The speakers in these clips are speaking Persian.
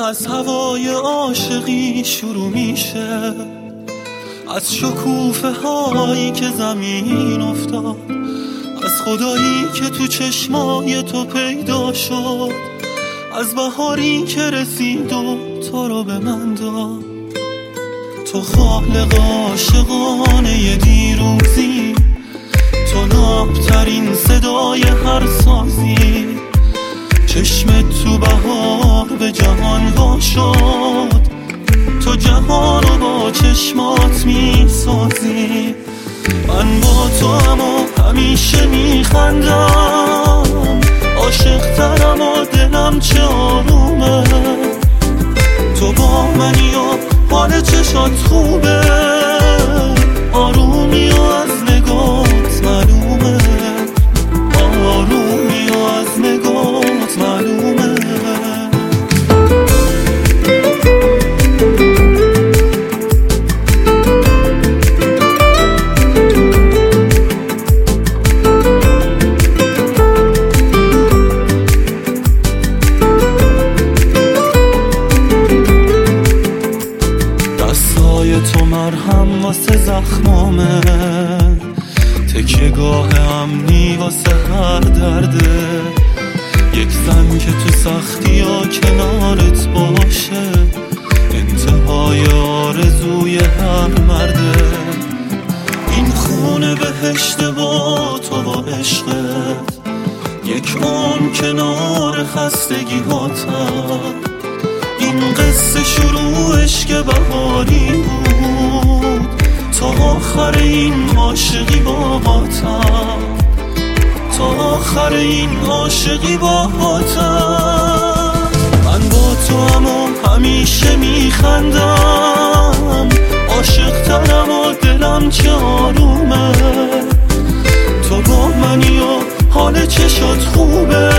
از هوای عاشقی شروع میشه، از شکوفه هایی که زمین افتاد، از خدایی که تو چشمای تو پیدا شد، از بهاری که رسید و تو رو به من داد. تو خالق عاشقانه دیروزی، تو نابترین صدای هر سازی، چشمت تو بهار به جهان وا شد، تو جهان رو با چشمات می سازی. من با تو اما همیشه می خندم، عاشق ترم و دلم چه آرومه. تو با منی و حال چشات خوبه، آرومی و از نگات معلومه، آرومی و از نگات معلومه. تو مرهم واسه زخمامه، تکیه‌گاه امنی واسه هر درده، یک زن که تو سختی ها کنارت باشه، انتهای آرزوی هر مرده. این خونه بهشت با تو با عشقت، یک عمر کنار خستگی هاتم. این قصه شروعش که بهاری بود، تا آخر این عاشقی باهاتم، تا آخر این عاشقی باهاتم. من با تو اما همیشه میخندم، عاشق ترم و دلم چه آرومه. تو با منی و حال چشات خوبه،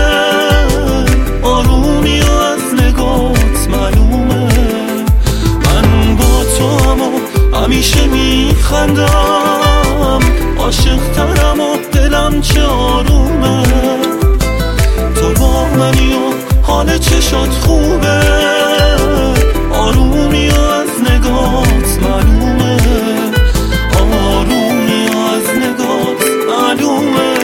آرومی و از نگات معلومه. من با تو اما همیشه میخندم، عاشق ترم و دلم چه آرومه. تو با منی و حال چشات خوبه، آرومی و از نگات معلومه، آرومی و از نگات معلومه.